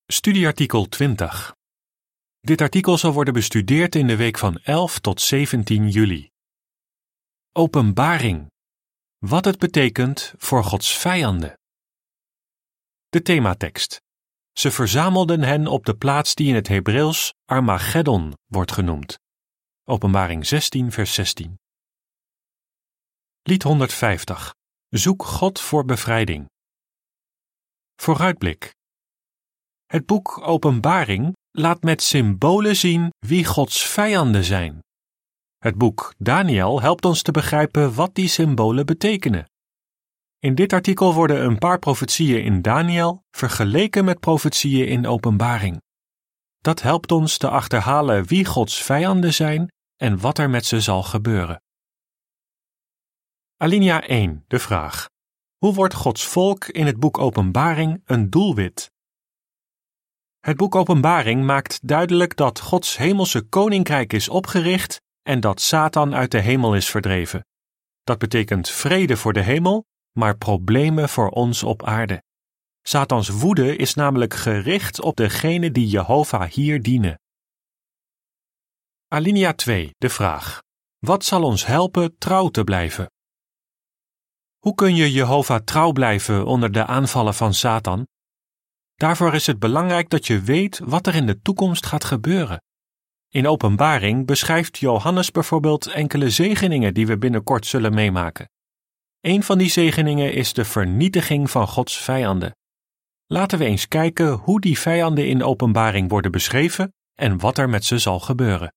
Studieartikel 20. Dit artikel zal worden bestudeerd in de week van 11 tot 17 juli. Openbaring. Wat het betekent voor Gods vijanden. De thematekst. Ze verzamelden hen op de plaats die in het Hebreeuws Armageddon wordt genoemd. Openbaring 16 vers 16. Lied 150. Zoek God voor bevrijding. Vooruitblik. Het boek Openbaring laat met symbolen zien wie Gods vijanden zijn. Het boek Daniel helpt ons te begrijpen wat die symbolen betekenen. In dit artikel worden een paar profetieën in Daniel vergeleken met profetieën in Openbaring. Dat helpt ons te achterhalen wie Gods vijanden zijn en wat er met ze zal gebeuren. Alinea 1, de vraag. Hoe wordt Gods volk in het boek Openbaring een doelwit? Het boek Openbaring maakt duidelijk dat Gods hemelse koninkrijk is opgericht en dat Satan uit de hemel is verdreven. Dat betekent vrede voor de hemel, maar problemen voor ons op aarde. Satans woede is namelijk gericht op degenen die Jehovah hier dienen. Alinea 2, de vraag. Wat zal ons helpen trouw te blijven? Hoe kun je Jehovah trouw blijven onder de aanvallen van Satan? Daarvoor is het belangrijk dat je weet wat er in de toekomst gaat gebeuren. In Openbaring beschrijft Johannes bijvoorbeeld enkele zegeningen die we binnenkort zullen meemaken. Een van die zegeningen is de vernietiging van Gods vijanden. Laten we eens kijken hoe die vijanden in Openbaring worden beschreven en wat er met ze zal gebeuren.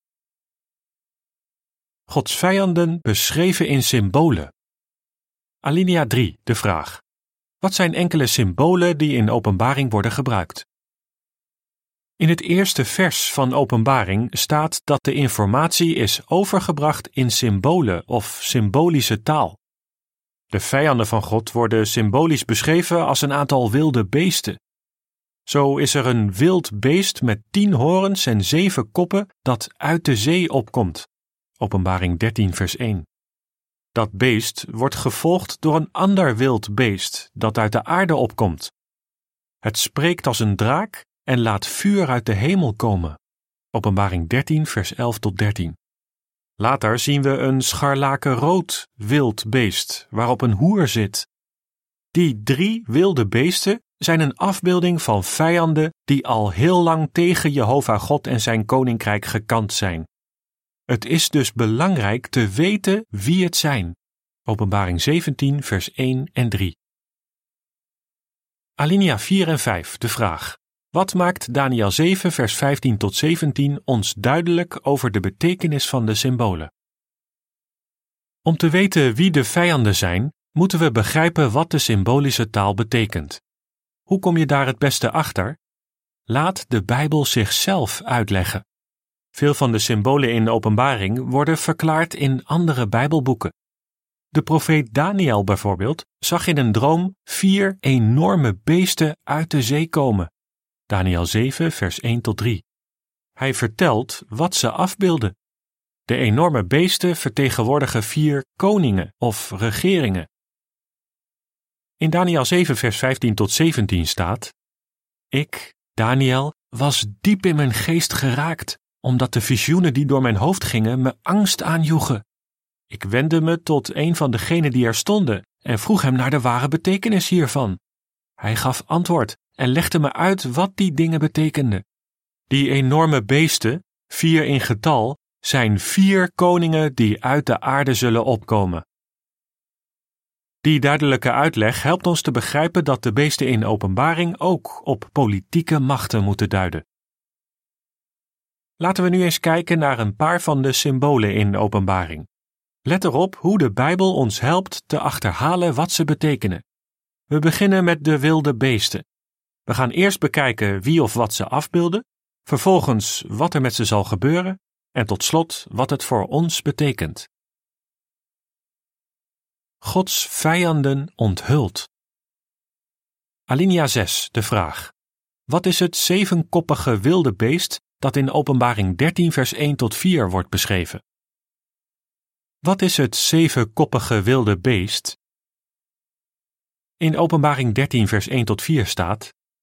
Gods vijanden beschreven in symbolen. Alinea 3, de vraag. Wat zijn enkele symbolen die in Openbaring worden gebruikt? In het eerste vers van Openbaring staat dat de informatie is overgebracht in symbolen of symbolische taal. De vijanden van God worden symbolisch beschreven als een aantal wilde beesten. Zo is er een wild beest met 10 horens en 7 koppen dat uit de zee opkomt. Openbaring 13 vers 1. Dat beest wordt gevolgd door een ander wild beest dat uit de aarde opkomt. Het spreekt als een draak en laat vuur uit de hemel komen. Openbaring 13 vers 11 tot 13. Later zien we een scharlakenrood wild beest waarop een hoer zit. Die 3 wilde beesten zijn een afbeelding van vijanden die al heel lang tegen Jehovah God en zijn koninkrijk gekant zijn. Het is dus belangrijk te weten wie het zijn. Openbaring 17 vers 1 en 3. Alinea 4 en 5, de vraag. Wat maakt Daniel 7 vers 15 tot 17 ons duidelijk over de betekenis van de symbolen? Om te weten wie de vijanden zijn, moeten we begrijpen wat de symbolische taal betekent. Hoe kom je daar het beste achter? Laat de Bijbel zichzelf uitleggen. Veel van de symbolen in Openbaring worden verklaard in andere Bijbelboeken. De profeet Daniel bijvoorbeeld zag in een droom 4 enorme beesten uit de zee komen. Daniel 7 vers 1 tot 3. Hij vertelt wat ze afbeelden. De enorme beesten vertegenwoordigen 4 koningen of regeringen. In Daniel 7 vers 15 tot 17 staat: Ik, Daniel, was diep in mijn geest geraakt, omdat de visioenen die door mijn hoofd gingen me angst aanjoegen. Ik wendde me tot een van degenen die er stonden en vroeg hem naar de ware betekenis hiervan. Hij gaf antwoord en legde me uit wat die dingen betekenden. Die enorme beesten, 4 in getal, zijn 4 koningen die uit de aarde zullen opkomen. Die duidelijke uitleg helpt ons te begrijpen dat de beesten in Openbaring ook op politieke machten moeten duiden. Laten we nu eens kijken naar een paar van de symbolen in Openbaring. Let erop hoe de Bijbel ons helpt te achterhalen wat ze betekenen. We beginnen met de wilde beesten. We gaan eerst bekijken wie of wat ze afbeelden, vervolgens wat er met ze zal gebeuren en tot slot wat het voor ons betekent. Gods vijanden onthuld. Alinea 6, de vraag. Wat is het 7-koppige wilde beest dat in Openbaring 13 vers 1 tot 4 wordt beschreven? Wat is het 7-koppige wilde beest? In Openbaring 13 vers 1 tot 4 staat: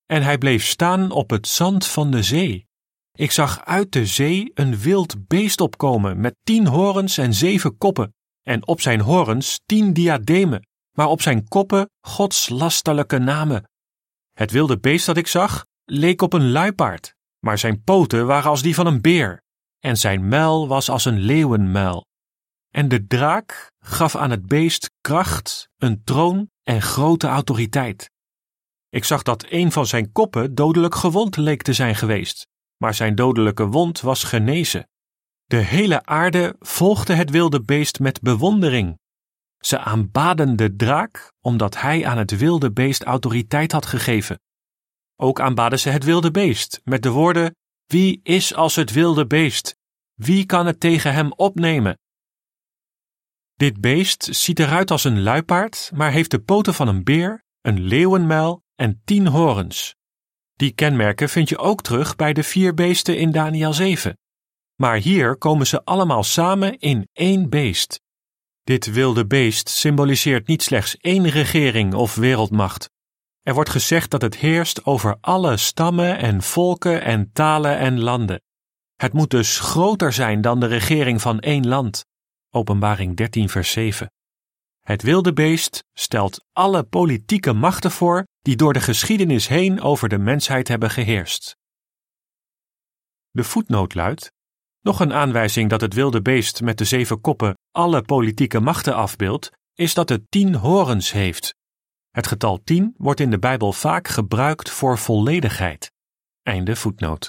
en hij bleef staan op het zand van de zee. Ik zag uit de zee een wild beest opkomen met 10 horens en 7 koppen, en op zijn horens 10 diademen, maar op zijn koppen godslasterlijke namen. Het wilde beest dat ik zag leek op een luipaard, maar zijn poten waren als die van een beer, en zijn muil was als een leeuwenmuil. En de draak gaf aan het beest kracht, een troon en grote autoriteit. Ik zag dat een van zijn koppen dodelijk gewond leek te zijn geweest, maar zijn dodelijke wond was genezen. De hele aarde volgde het wilde beest met bewondering. Ze aanbaden de draak, omdat hij aan het wilde beest autoriteit had gegeven. Ook aanbaden ze het wilde beest, met de woorden: wie is als het wilde beest? Wie kan het tegen hem opnemen? Dit beest ziet eruit als een luipaard, maar heeft de poten van een beer, een leeuwenmuil en 10 horens. Die kenmerken vind je ook terug bij de 4 beesten in Daniël 7. Maar hier komen ze allemaal samen in 1 beest. Dit wilde beest symboliseert niet slechts 1 regering of wereldmacht. Er wordt gezegd dat het heerst over alle stammen en volken en talen en landen. Het moet dus groter zijn dan de regering van 1 land. Openbaring 13 vers 7. Het wilde beest stelt alle politieke machten voor die door de geschiedenis heen over de mensheid hebben geheerst. De voetnoot luidt: nog een aanwijzing dat het wilde beest met de 7 koppen alle politieke machten afbeeldt, is dat het 10 horens heeft. Het getal 10 wordt in de Bijbel vaak gebruikt voor volledigheid. Einde voetnoot.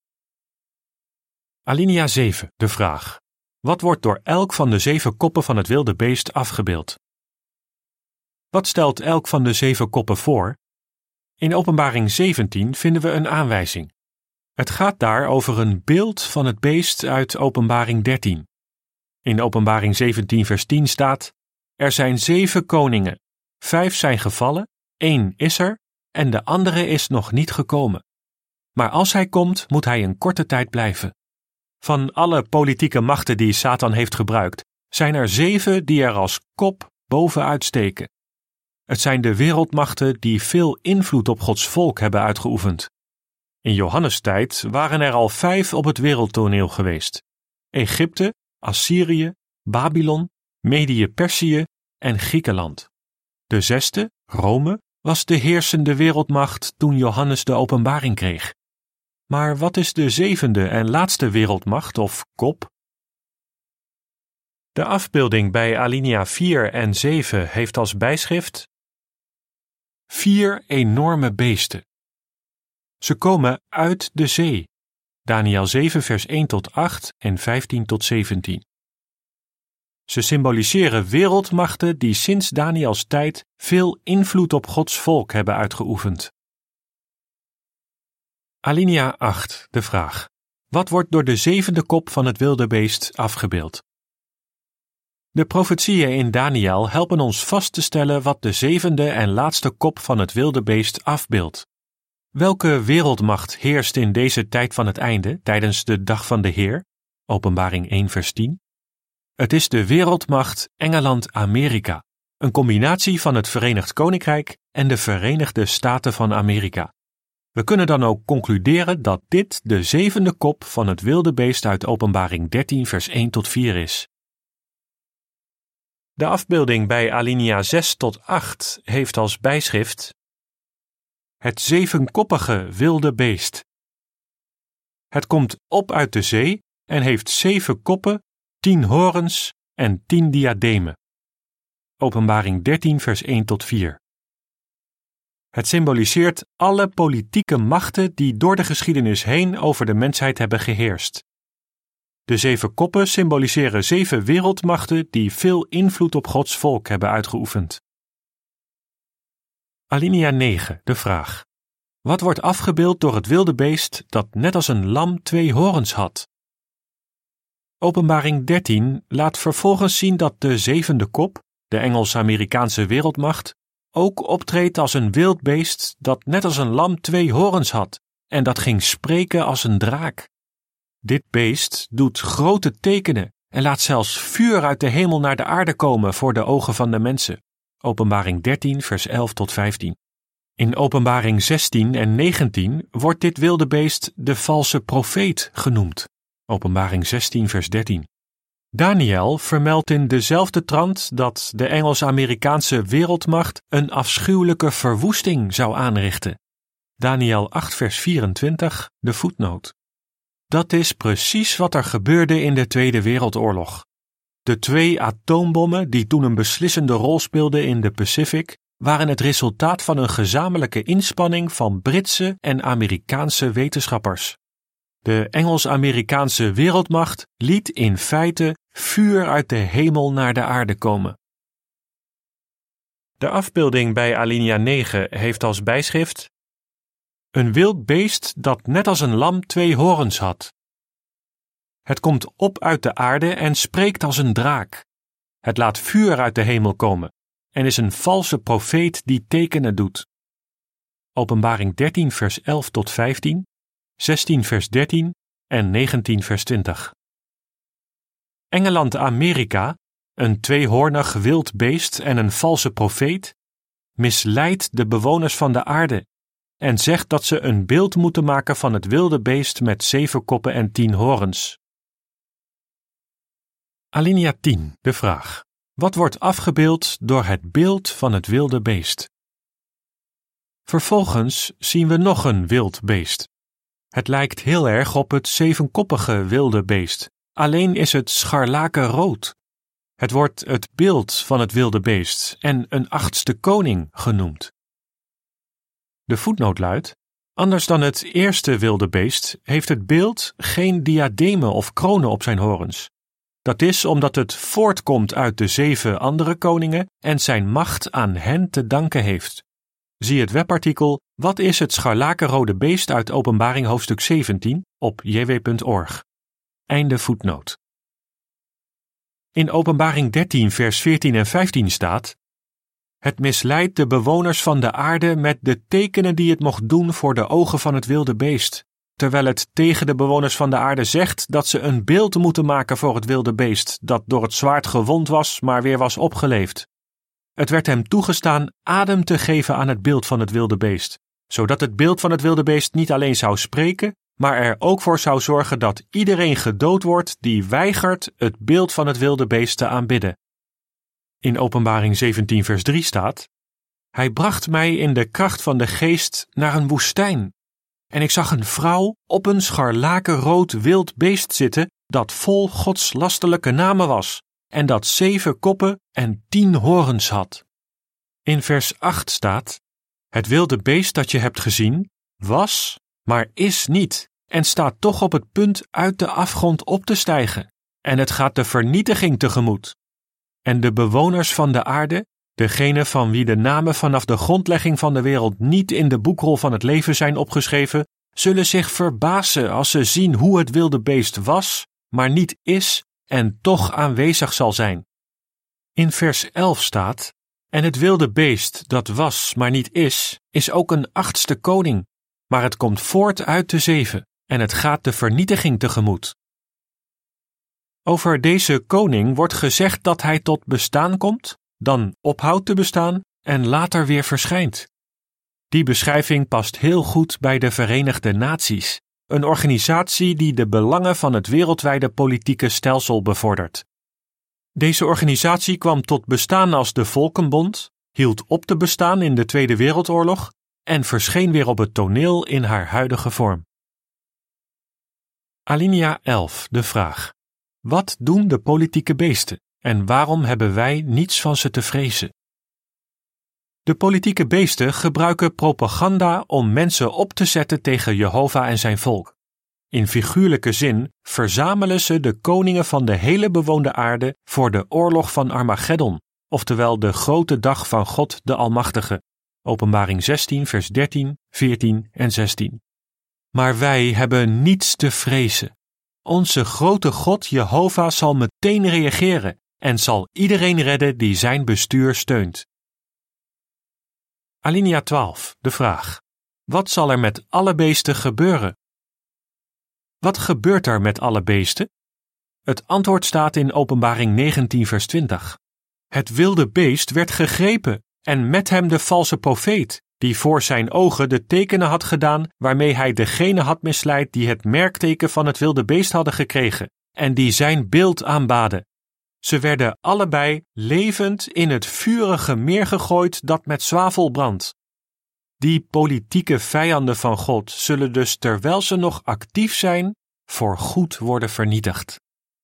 Alinea 7, de vraag: wat wordt door elk van de 7 koppen van het wilde beest afgebeeld? Wat stelt elk van de 7 koppen voor? In Openbaring 17 vinden we een aanwijzing. Het gaat daar over een beeld van het beest uit Openbaring 13. In Openbaring 17 vers 10 staat: er zijn 7 koningen, 5 zijn gevallen, 1 is er en de andere is nog niet gekomen. Maar als hij komt, moet hij een korte tijd blijven. Van alle politieke machten die Satan heeft gebruikt, zijn er 7 die er als kop bovenuit steken. Het zijn de wereldmachten die veel invloed op Gods volk hebben uitgeoefend. In Johannes' tijd waren er al 5 op het wereldtoneel geweest: Egypte, Assyrië, Babylon, Medië-Perzië en Griekenland. De 6e, Rome, was de heersende wereldmacht toen Johannes de openbaring kreeg. Maar wat is de 7e en laatste wereldmacht of kop? De afbeelding bij alinea 4 en 7 heeft als bijschrift: 4 enorme beesten. Ze komen uit de zee. Daniël 7 vers 1 tot 8 en 15 tot 17. Ze symboliseren wereldmachten die sinds Daniëls tijd veel invloed op Gods volk hebben uitgeoefend. Alinea 8, de vraag: wat wordt door de 7e kop van het wilde beest afgebeeld? De profetieën in Daniël helpen ons vast te stellen wat de 7e en laatste kop van het wilde beest afbeeldt. Welke wereldmacht heerst in deze tijd van het einde, tijdens de dag van de Heer? Openbaring 1 vers 10. Het is de wereldmacht Engeland-Amerika, een combinatie van het Verenigd Koninkrijk en de Verenigde Staten van Amerika. We kunnen dan ook concluderen dat dit de 7e kop van het wilde beest uit Openbaring 13 vers 1 tot 4 is. De afbeelding bij alinea 6 tot 8 heeft als bijschrift: het 7-koppige wilde beest. Het komt op uit de zee en heeft 7 koppen, 10 horens en 10 diademen. Openbaring 13 vers 1 tot 4. Het symboliseert alle politieke machten die door de geschiedenis heen over de mensheid hebben geheerst. De 7 koppen symboliseren 7 wereldmachten die veel invloed op Gods volk hebben uitgeoefend. Alinea 9, de vraag: wat wordt afgebeeld door het wilde beest dat net als een lam 2 horens had? Openbaring 13 laat vervolgens zien dat de 7e kop, de Engels-Amerikaanse wereldmacht, ook optreedt als een wild beest dat net als een lam 2 horens had en dat ging spreken als een draak. Dit beest doet grote tekenen en laat zelfs vuur uit de hemel naar de aarde komen voor de ogen van de mensen. Openbaring 13 vers 11 tot 15. In Openbaring 16 en 19 wordt dit wilde beest de valse profeet genoemd. Openbaring 16 vers 13. Daniël vermeldt in dezelfde trant dat de Engels-Amerikaanse wereldmacht een afschuwelijke verwoesting zou aanrichten. Daniël 8 vers 24, de voetnoot. Dat is precies wat er gebeurde in de Tweede Wereldoorlog. De 2 atoombommen die toen een beslissende rol speelden in de Pacific waren het resultaat van een gezamenlijke inspanning van Britse en Amerikaanse wetenschappers. De Engels-Amerikaanse wereldmacht liet in feite vuur uit de hemel naar de aarde komen. De afbeelding bij alinea 9 heeft als bijschrift: een wild beest dat net als een lam 2 horens had. Het komt op uit de aarde en spreekt als een draak. Het laat vuur uit de hemel komen en is een valse profeet die tekenen doet. Openbaring 13 vers 11 tot 15, 16 vers 13 en 19 vers 20. Engeland-Amerika, een 2-hoornig wild beest en een valse profeet, misleidt de bewoners van de aarde en zegt dat ze een beeld moeten maken van het wilde beest met 7 koppen en 10 horens. Alinea 10, de vraag: wat wordt afgebeeld door het beeld van het wilde beest? Vervolgens zien we nog een wild beest. Het lijkt heel erg op het 7-koppige wilde beest, alleen is het scharlakenrood. Het wordt het beeld van het wilde beest en een 8e koning genoemd. De voetnoot luidt: anders dan het eerste wilde beest heeft het beeld geen diademen of kronen op zijn horens. Dat is omdat het voortkomt uit de 7 andere koningen en zijn macht aan hen te danken heeft. Zie het webartikel Wat is het scharlakenrode beest uit Openbaring hoofdstuk 17 op jw.org. Einde voetnoot. In Openbaring 13 vers 14 en 15 staat: het misleidt de bewoners van de aarde met de tekenen die het mocht doen voor de ogen van het wilde beest, terwijl het tegen de bewoners van de aarde zegt dat ze een beeld moeten maken voor het wilde beest dat door het zwaard gewond was, maar weer was opgeleefd. Het werd hem toegestaan adem te geven aan het beeld van het wilde beest, zodat het beeld van het wilde beest niet alleen zou spreken, maar er ook voor zou zorgen dat iedereen gedood wordt die weigert het beeld van het wilde beest te aanbidden. In Openbaring 17 vers 3 staat: hij bracht mij in de kracht van de geest naar een woestijn. En ik zag een vrouw op een scharlakenrood wild beest zitten dat vol godslastelijke namen was en dat 7 koppen en 10 horens had. In vers 8 staat: het wilde beest dat je hebt gezien was, maar is niet en staat toch op het punt uit de afgrond op te stijgen en het gaat de vernietiging tegemoet. En de bewoners van de aarde, degene van wie de namen vanaf de grondlegging van de wereld niet in de boekrol van het leven zijn opgeschreven, zullen zich verbazen als ze zien hoe het wilde beest was, maar niet is en toch aanwezig zal zijn. In vers 11 staat: en het wilde beest dat was, maar niet is ook een 8e koning, maar het komt voort uit de 7 en het gaat de vernietiging tegemoet. Over deze koning wordt gezegd dat hij tot bestaan komt, dan ophoudt te bestaan en later weer verschijnt. Die beschrijving past heel goed bij de Verenigde Naties, een organisatie die de belangen van het wereldwijde politieke stelsel bevordert. Deze organisatie kwam tot bestaan als de Volkenbond, hield op te bestaan in de Tweede Wereldoorlog en verscheen weer op het toneel in haar huidige vorm. Alinea 11, de vraag: wat doen de politieke beesten en waarom hebben wij niets van ze te vrezen? De politieke beesten gebruiken propaganda om mensen op te zetten tegen Jehovah en zijn volk. In figuurlijke zin verzamelen ze de koningen van de hele bewoonde aarde voor de oorlog van Armageddon, oftewel de grote dag van God de Almachtige. Openbaring 16 vers 13, 14 en 16. Maar wij hebben niets te vrezen. Onze grote God Jehovah zal meteen reageren en zal iedereen redden die zijn bestuur steunt. Alinea 12, de vraag: wat zal er met alle beesten gebeuren? Wat gebeurt er met alle beesten? Het antwoord staat in Openbaring 19 vers 20. Het wilde beest werd gegrepen en met hem de valse profeet, die voor zijn ogen de tekenen had gedaan waarmee hij degene had misleid die het merkteken van het wilde beest hadden gekregen en die zijn beeld aanbaden. Ze werden allebei levend in het vurige meer gegooid dat met zwavel brandt. Die politieke vijanden van God zullen dus terwijl ze nog actief zijn, voorgoed worden vernietigd.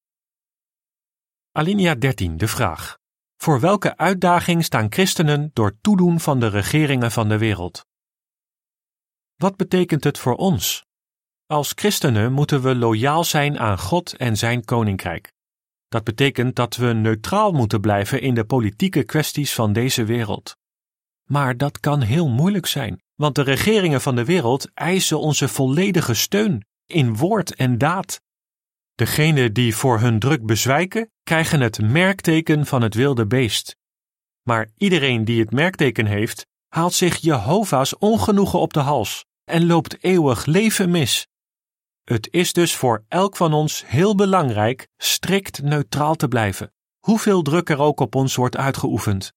Alinea 13, de vraag. Voor welke uitdaging staan christenen door toedoen van de regeringen van de wereld? Wat betekent het voor ons? Als christenen moeten we loyaal zijn aan God en zijn koninkrijk. Dat betekent dat we neutraal moeten blijven in de politieke kwesties van deze wereld. Maar dat kan heel moeilijk zijn, want de regeringen van de wereld eisen onze volledige steun, in woord en daad. Degenen die voor hun druk bezwijken, krijgen het merkteken van het wilde beest. Maar iedereen die het merkteken heeft, haalt zich Jehovah's ongenoegen op de hals en loopt eeuwig leven mis. Het is dus voor elk van ons heel belangrijk strikt neutraal te blijven, hoeveel druk er ook op ons wordt uitgeoefend.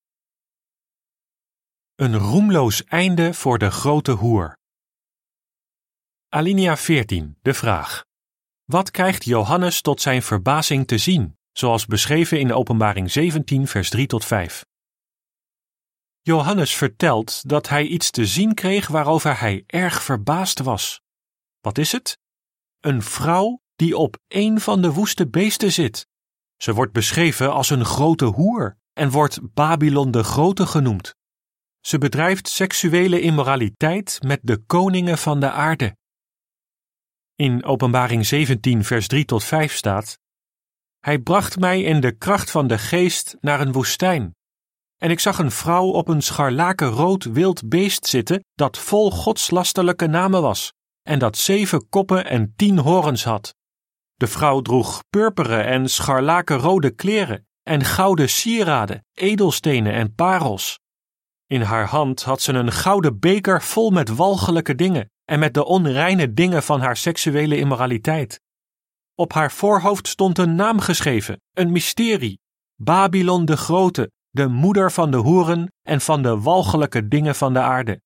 Een roemloos einde voor de grote hoer. Alinea 14, de vraag. Wat krijgt Johannes tot zijn verbazing te zien, zoals beschreven in de Openbaring 17 vers 3 tot 5? Johannes vertelt dat hij iets te zien kreeg waarover hij erg verbaasd was. Wat is het? Een vrouw die op een van de woeste beesten zit. Ze wordt beschreven als een grote hoer en wordt Babylon de Grote genoemd. Ze bedrijft seksuele immoraliteit met de koningen van de aarde. In Openbaring 17 vers 3 tot 5 staat: Hij bracht mij in de kracht van de geest naar een woestijn. En ik zag een vrouw op een scharlakenrood wild beest zitten dat vol godslasterlijke namen was en dat 7 koppen en 10 horens had. De vrouw droeg purperen en scharlakenrode kleren en gouden sieraden, edelstenen en parels. In haar hand had ze een gouden beker vol met walgelijke dingen en met de onreine dingen van haar seksuele immoraliteit. Op haar voorhoofd stond een naam geschreven, een mysterie: Babylon de Grote, de moeder van de hoeren en van de walgelijke dingen van de aarde.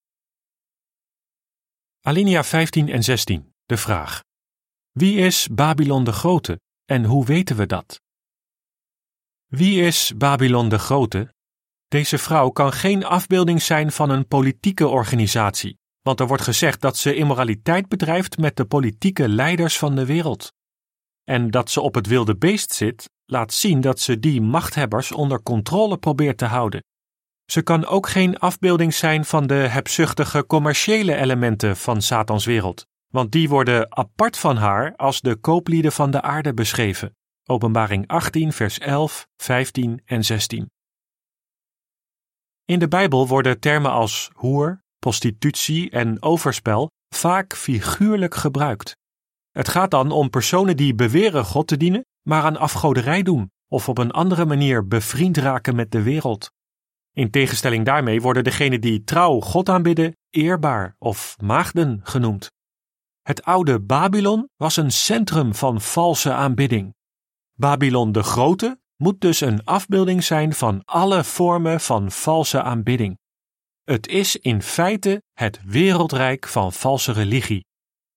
Alinea 15 en 16, de vraag. Wie is Babylon de Grote en hoe weten we dat? Wie is Babylon de Grote? Deze vrouw kan geen afbeelding zijn van een politieke organisatie, want er wordt gezegd dat ze immoraliteit bedrijft met de politieke leiders van de wereld. En dat ze op het wilde beest zit, laat zien dat ze die machthebbers onder controle probeert te houden. Ze kan ook geen afbeelding zijn van de hebzuchtige commerciële elementen van Satans wereld, want die worden apart van haar als de kooplieden van de aarde beschreven. Openbaring 18 vers 11, 15 en 16. In de Bijbel worden termen als hoer, prostitutie en overspel vaak figuurlijk gebruikt. Het gaat dan om personen die beweren God te dienen, maar aan afgoderij doen of op een andere manier bevriend raken met de wereld. In tegenstelling daarmee worden degenen die trouw God aanbidden eerbaar of maagden genoemd. Het oude Babylon was een centrum van valse aanbidding. Babylon de Grote moet dus een afbeelding zijn van alle vormen van valse aanbidding. Het is in feite het wereldrijk van valse religie.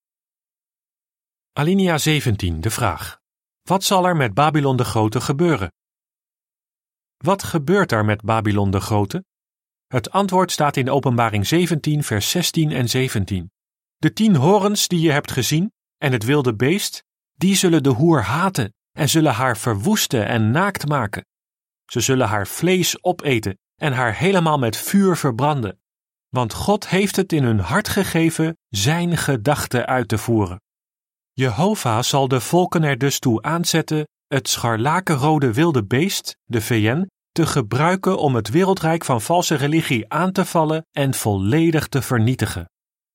Alinea 17, de vraag. Wat zal er met Babylon de Grote gebeuren? Wat gebeurt er met Babylon de Grote? Het antwoord staat in Openbaring 17 vers 16 en 17. De 10 horens die je hebt gezien en het wilde beest, die zullen de hoer haten en zullen haar verwoesten en naakt maken. Ze zullen haar vlees opeten en haar helemaal met vuur verbranden. Want God heeft het in hun hart gegeven zijn gedachten uit te voeren. Jehovah zal de volken er dus toe aanzetten het scharlakenrode wilde beest, de VN, te gebruiken om het wereldrijk van valse religie aan te vallen en volledig te vernietigen.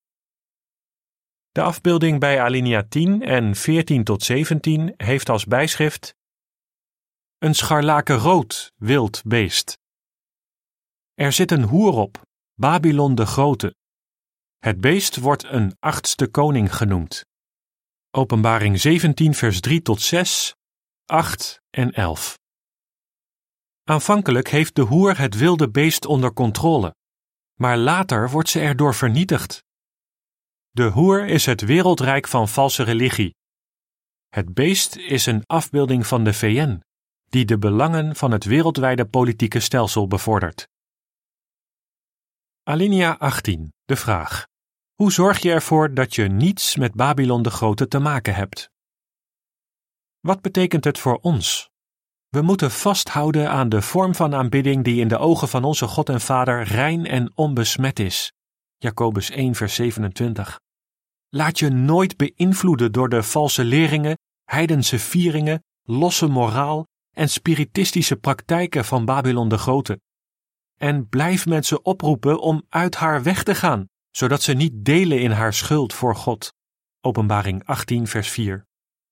De afbeelding bij alinea 10 en 14 tot 17 heeft als bijschrift een scharlakenrood wild beest. Er zit een hoer op, Babylon de Grote. Het beest wordt een 8e koning genoemd. Openbaring 17 vers 3 tot 6, 8 en 11. Aanvankelijk heeft de hoer het wilde beest onder controle. maar later wordt ze erdoor vernietigd. De hoer is het wereldrijk van valse religie. Het beest is een afbeelding van de VN, die de belangen van het wereldwijde politieke stelsel bevordert. Alinea 18, de vraag. Hoe zorg je ervoor dat je niets met Babylon de Grote te maken hebt? Wat betekent het voor ons? We moeten vasthouden aan de vorm van aanbidding die in de ogen van onze God en Vader rein en onbesmet is. Jacobus 1 vers 27. Laat je nooit beïnvloeden door de valse leringen, heidense vieringen, losse moraal en spiritistische praktijken van Babylon de Grote. En blijf mensen oproepen om uit haar weg te gaan, zodat ze niet delen in haar schuld voor God. Openbaring 18 vers 4.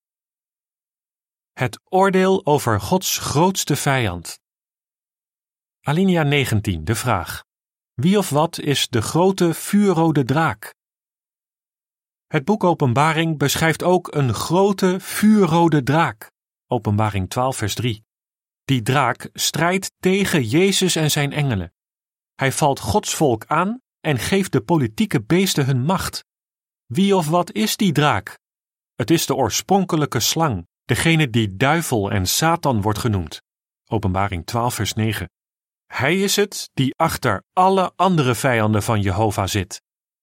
Het oordeel over Gods grootste vijand. Alinea 19, de vraag. Wie of wat is de grote vuurrode draak? Het boek Openbaring beschrijft ook een grote vuurrode draak. Openbaring 12 vers 3. Die draak strijdt tegen Jezus en zijn engelen. Hij valt Gods volk aan en geeft de politieke beesten hun macht. Wie of wat is die draak? Het is de oorspronkelijke slang, degene die duivel en Satan wordt genoemd. Openbaring 12 vers 9. Hij is het die achter alle andere vijanden van Jehovah zit.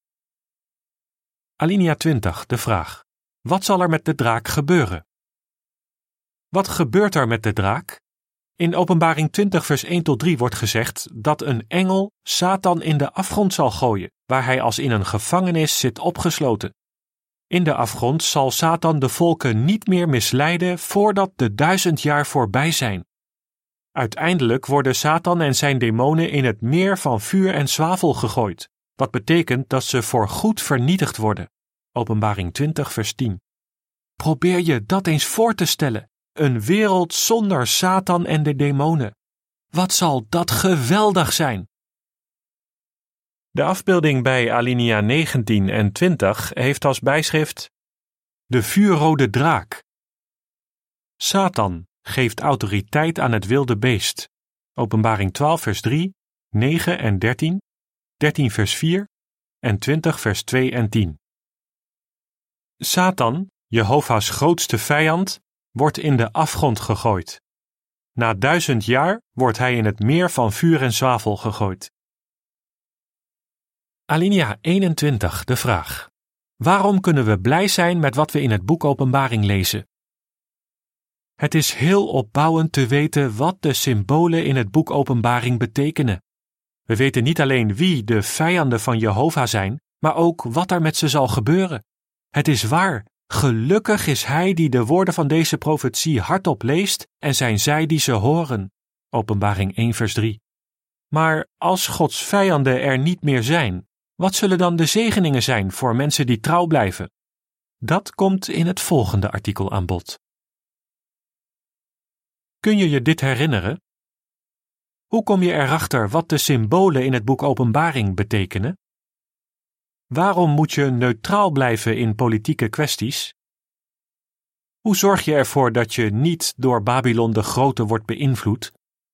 Alinea 20, de vraag. Wat zal er met de draak gebeuren? Wat gebeurt er met de draak? In Openbaring 20 vers 1 tot 3 wordt gezegd dat een engel Satan in de afgrond zal gooien, waar hij als in een gevangenis zit opgesloten. In de afgrond zal Satan de volken niet meer misleiden voordat de 1000 jaar voorbij zijn. Uiteindelijk worden Satan en zijn demonen in het meer van vuur en zwavel gegooid, wat betekent dat ze voorgoed vernietigd worden. Openbaring 20 vers 10. Probeer je dat eens voor te stellen. Een wereld zonder Satan en de demonen. Wat zal dat geweldig zijn! De afbeelding bij alinea 19 en 20 heeft als bijschrift de vuurrode draak. Satan geeft autoriteit aan het wilde beest. Openbaring 12 vers 3, 9 en 13, 13 vers 4 en 20 vers 2 en 10. Satan, Jehovah's grootste vijand, wordt in de afgrond gegooid. Na 1000 jaar wordt hij in het meer van vuur en zwavel gegooid. Alinea 21, de vraag. Waarom kunnen we blij zijn met wat we in het boek Openbaring lezen? Het is heel opbouwend te weten wat de symbolen in het boek Openbaring betekenen. We weten niet alleen wie de vijanden van Jehovah zijn, maar ook wat er met ze zal gebeuren. Het is waar. Gelukkig is hij die de woorden van deze profetie hardop leest en zijn zij die ze horen. Openbaring 1 vers 3. Maar als Gods vijanden er niet meer zijn, wat zullen dan de zegeningen zijn voor mensen die trouw blijven? Dat komt in het volgende artikel aan bod. Kun je je dit herinneren? Hoe kom je erachter wat de symbolen in het boek Openbaring betekenen? Waarom moet je neutraal blijven in politieke kwesties? Hoe zorg je ervoor dat je niet door Babylon de Grote wordt beïnvloed?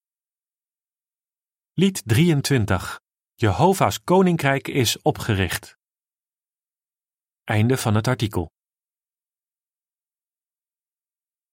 Lied 23. Jehovah's koninkrijk is opgericht. Einde van het artikel.